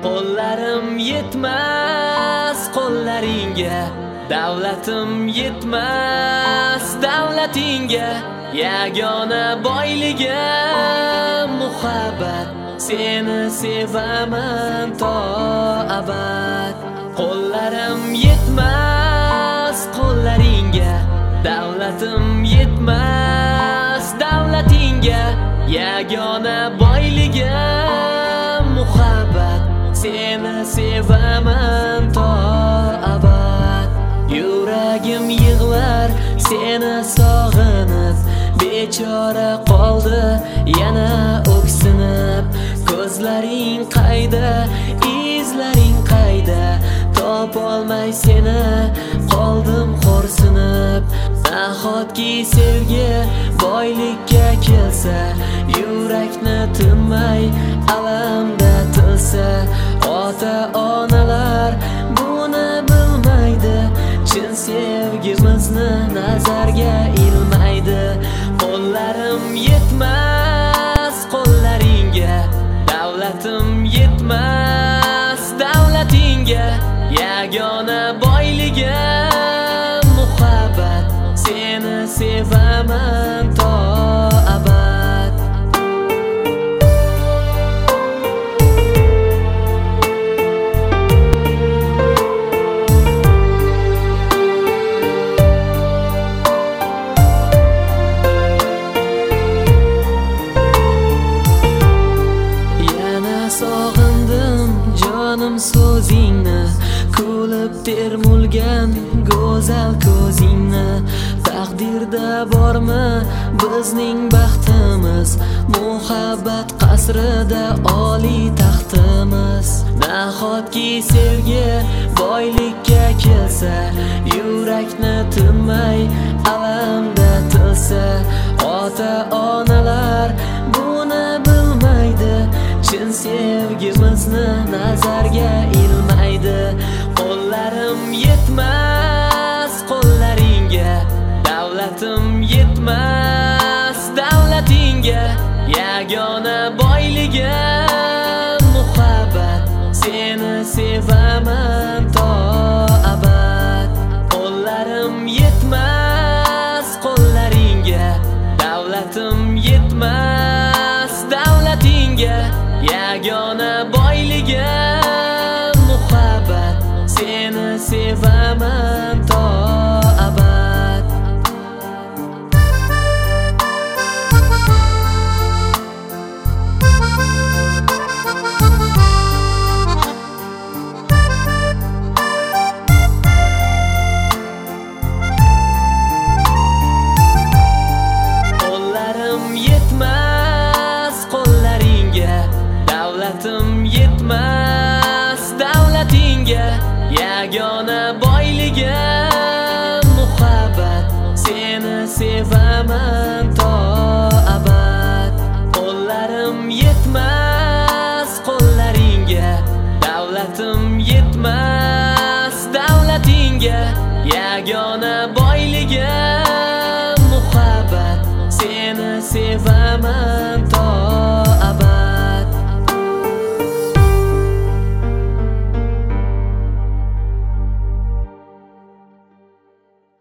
Qo'llarim yetmas qo'llaringga, davlatim yetmas davlatingga. Yagona boyligim muhabbat, seni sevaman to abad. Qo'llarim yetmas qo'llaringga, davlatim yetmas davlatingga. Yagona boyligim muhabbat, seni sevaman to abad. Yuragim yig'lar seni sog'inib, bechora qoldi yana o'ksinib. Ko'zlaring qayda, izlaring qayda, topolmay seni qoldim xo'rsinib. Nahotki sevgi boylikka kelsa, yurakni tinmay alamda tilsa. Ota-onalar buni bilmaydi, chin sevgimizni nazarga ilmaydi. Qo'llarim yetmas qo'llaringga, davlatim yetmas davlatingga. Yagona boyligim muhabbat, seni sevaman to abad. Yana sog'indim jonim so'zingni, kulib termulgan go'zal ko'zingni. Taqdirda bormi bizning baxtimiz, muhabbat qasrida oliy taxtimiz. Nahotki sevgi boylikka kelsa, yurakni tinmay alamda tilsa. Ota-onalar buni bilmaydi, chin sevgimizni nazarga ilmaydi. Qo'llarim yetmas qo'llaringga, davlatim yetmas davlatingga. Yagona boyligim muhabbat, seni sevaman to abad. Qo'llarim yetmas qo'llaringga, davlatim yetmas davlatingga. Yagona boyligim muhabbat, seni sevaman